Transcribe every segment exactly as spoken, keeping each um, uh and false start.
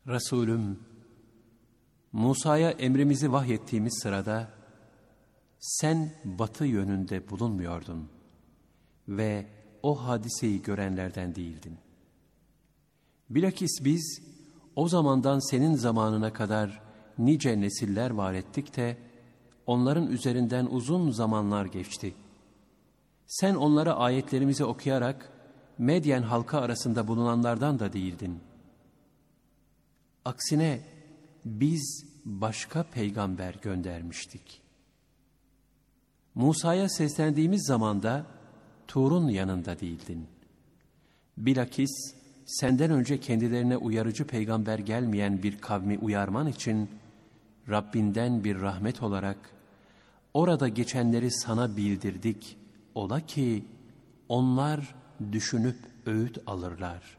Resulüm, Musa'ya emrimizi vahyettiğimiz sırada, sen batı yönünde bulunmuyordun ve o hadiseyi görenlerden değildin. Bilakis biz, o zamandan senin zamanına kadar nice nesiller var ettik de, onların üzerinden uzun zamanlar geçti. Sen onlara ayetlerimizi okuyarak, Medyen halkı arasında bulunanlardan da değildin. Aksine, biz başka peygamber göndermiştik. Musa'ya seslendiğimiz zamanda, Tur'un yanında değildin. Bilakis, senden önce kendilerine uyarıcı peygamber gelmeyen bir kavmi uyarman için, Rabbinden bir rahmet olarak, orada geçenleri sana bildirdik, ola ki, onlar düşünüp öğüt alırlar.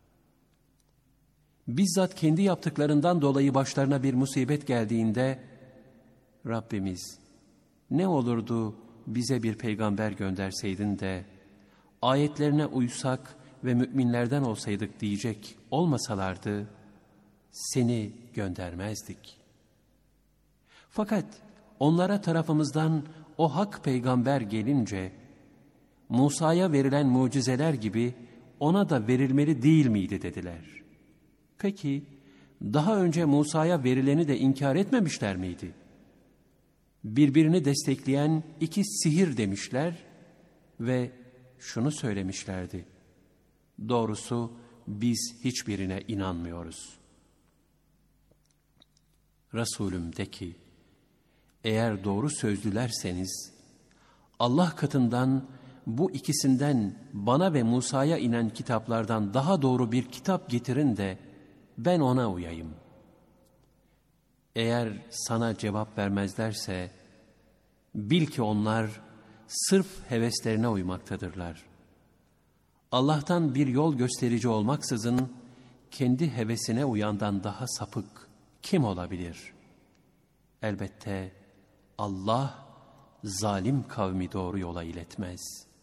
Bizzat kendi yaptıklarından dolayı başlarına bir musibet geldiğinde, Rabbimiz, ne olurdu bize bir peygamber gönderseydin de, ayetlerine uysak ve müminlerden olsaydık diyecek olmasalardı, seni göndermezdik. Fakat onlara tarafımızdan o hak peygamber gelince, Musa'ya verilen mucizeler gibi ona da verilmeli değil miydi dediler. Peki, daha önce Musa'ya verileni de inkar etmemişler miydi? Birbirini destekleyen iki sihir demişler ve şunu söylemişlerdi. Doğrusu biz hiçbirine inanmıyoruz. Resulüm de ki, eğer doğru sözlülerseniz, Allah katından bu ikisinden bana ve Musa'ya inen kitaplardan daha doğru bir kitap getirin de ben ona uyayım. Eğer sana cevap vermezlerse, bil ki onlar sırf heveslerine uymaktadırlar. Allah'tan bir yol gösterici olmaksızın, kendi hevesine uyandan daha sapık kim olabilir? Elbette Allah, zalim kavmi doğru yola iletmez.